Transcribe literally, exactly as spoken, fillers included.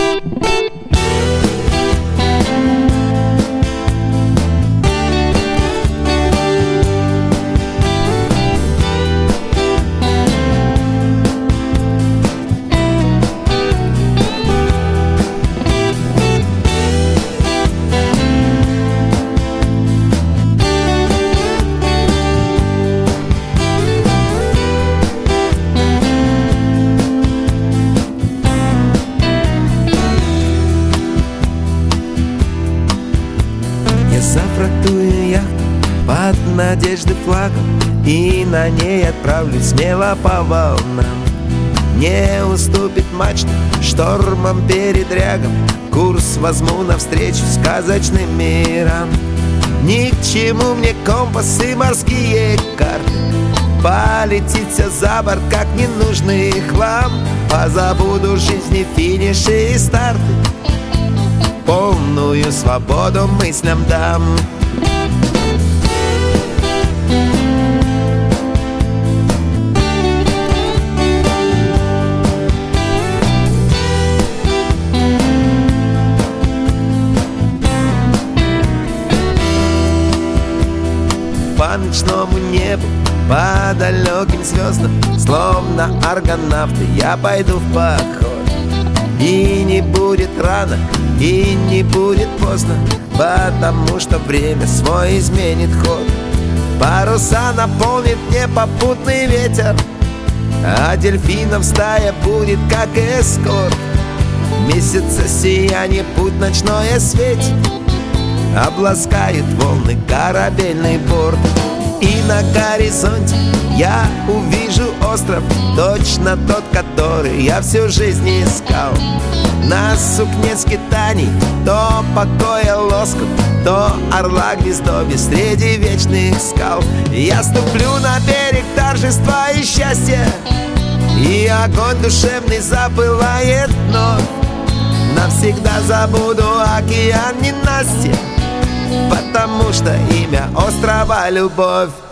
Зафрахтую яхту под надежды флагом и на ней отправлюсь смело по волнам. Не уступит мачта штормом передрягам, курс возьму навстречу сказочным мирам. Ни к чему мне компас и морские карты, полетит все за борт, как ненужный хлам. Позабуду жизни финиши и старты, полную свободу мыслям дам. По ночному небу, по далеким звездам, словно аргонавты, я пойду в поход. И не будет рано, и не будет поздно, потому что время свой изменит ход. Паруса наполнит мне попутный ветер, а дельфинов стая будет как эскорт. Месяца сияние путь ночной осветит, обласкает волны корабельный борт. И на горизонте я увижу остров, точно тот, который я всю жизнь искал. На сукне скитаний то покоя лоскут, то орла гнездовье среди вечных скал. Я ступлю на берег торжества и счастья, и огонь душевный запылает вновь. Навсегда забуду океан ненастья, потому что имя острова — любовь.